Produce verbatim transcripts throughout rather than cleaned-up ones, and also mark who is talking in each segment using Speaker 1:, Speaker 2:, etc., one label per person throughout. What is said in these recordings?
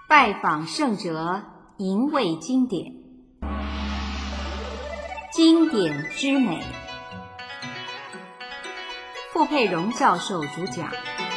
Speaker 1: 拜访圣哲，吟味经典，经典之美。傅佩荣教授主讲。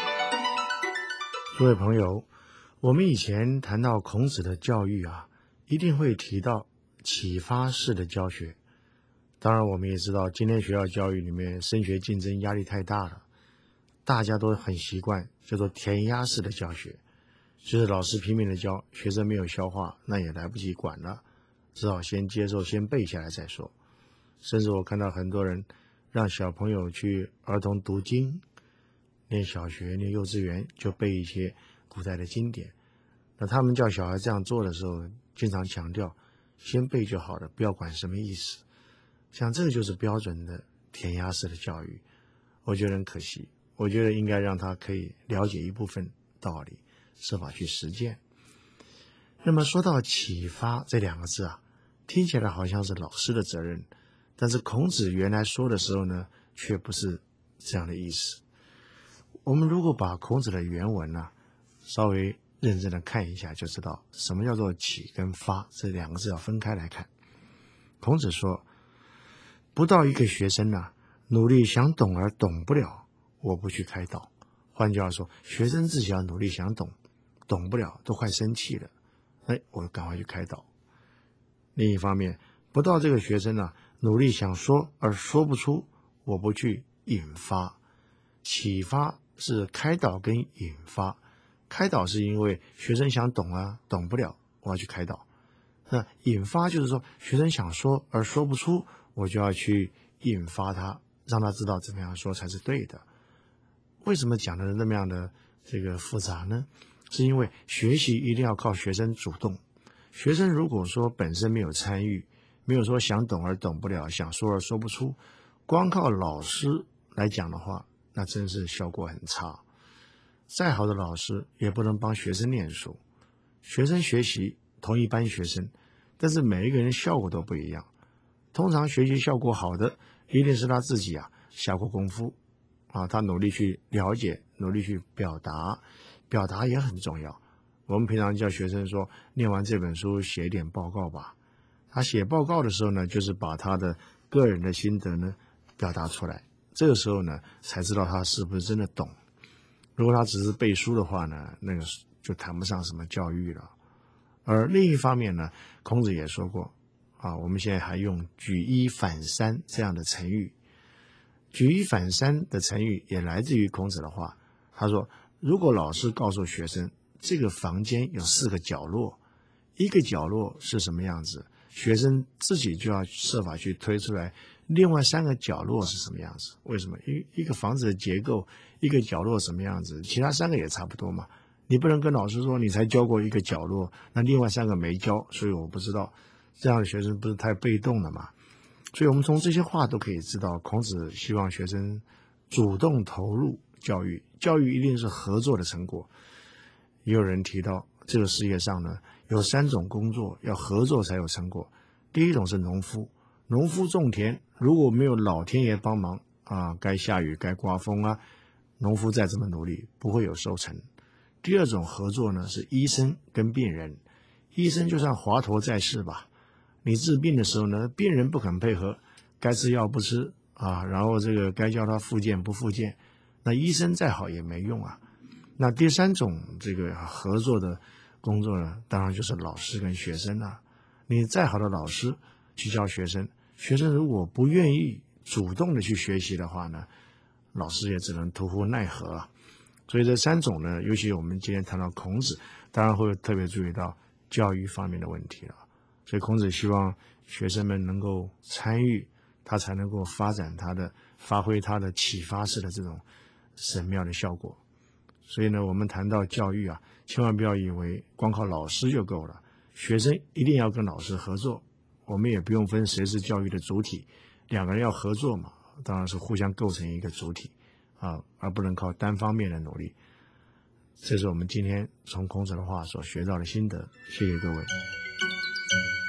Speaker 2: 诸位朋友，我们以前谈到孔子的教育啊，一定会提到启发式的教学。当然我们也知道，今天学校教育里面升学竞争压力太大了，大家都很习惯叫做填鸭式的教学，就是老师拼命的教，学生没有消化，那也来不及管了，只好先接受，先背下来再说。甚至我看到很多人让小朋友去儿童读经，念小学念幼稚园就背一些古代的经典。那他们叫小孩这样做的时候，经常强调先背就好了，不要管什么意思。像这个就是标准的填鸭式的教育，我觉得很可惜。我觉得应该让他可以了解一部分道理，设法去实践。那么说到启发这两个字啊，听起来好像是老师的责任，但是孔子原来说的时候呢，却不是这样的意思。我们如果把孔子的原文啊稍微认真的看一下，就知道什么叫做启跟发，这两个字要分开来看。孔子说，不到一个学生啊，努力想懂而懂不了，我不去开导。换句话说，学生自己要努力想懂，懂不了都快生气了，哎，我赶快去开导。另一方面，不到这个学生啊，努力想说而说不出，我不去引发。启发是开导跟引发，开导是因为学生想懂啊，懂不了，我要去开导。那引发就是说，学生想说而说不出，我就要去引发他，让他知道怎么样说才是对的。为什么讲的那么样的这个复杂呢？是因为学习一定要靠学生主动。学生如果说本身没有参与，没有说想懂而懂不了，想说而说不出，光靠老师来讲的话，那真是效果很差。再好的老师也不能帮学生念书。学生学习同一班学生，但是每一个人效果都不一样。通常学习效果好的，一定是他自己啊下过功夫啊，他努力去了解，努力去表达，表达也很重要。我们平常叫学生说，念完这本书写一点报告吧。他写报告的时候呢，就是把他的个人的心得呢表达出来。这个时候呢，才知道他是不是真的懂。如果他只是背书的话呢，那个就谈不上什么教育了。而另一方面呢，孔子也说过啊，我们现在还用举一反三这样的成语。举一反三的成语也来自于孔子的话。他说，如果老师告诉学生，这个房间有四个角落，一个角落是什么样子，学生自己就要设法去推出来另外三个角落是什么样子。为什么？一一个房子的结构，一个角落什么样子，其他三个也差不多嘛。你不能跟老师说你才教过一个角落，那另外三个没教，所以我不知道。这样的学生不是太被动了吗？所以我们从这些话都可以知道，孔子希望学生主动投入教育，教育一定是合作的成果。也有人提到，这个世界上呢，有三种工作要合作才有成果。第一种是农夫，农夫种田，如果没有老天爷帮忙啊，该下雨该刮风啊，农夫再怎么努力不会有收成。第二种合作呢，是医生跟病人。医生就像华佗在世吧，你治病的时候呢，病人不肯配合，该吃药不吃啊，然后这个该叫他复健不复健，那医生再好也没用啊。那第三种这个合作的工作呢，当然就是老师跟学生啊。你再好的老师去教学生，学生如果不愿意主动的去学习的话呢，老师也只能徒呼奈何啊。所以这三种呢，尤其我们今天谈到孔子，当然会特别注意到教育方面的问题了。所以孔子希望学生们能够参与，他才能够发展他的发挥他的启发式的这种神妙的效果。所以呢，我们谈到教育啊，千万不要以为光靠老师就够了，学生一定要跟老师合作。我们也不用分谁是教育的主体，两个人要合作嘛，当然是互相构成一个主体啊，而不能靠单方面的努力。这是我们今天从孔子的话所学到的心得，谢谢各位。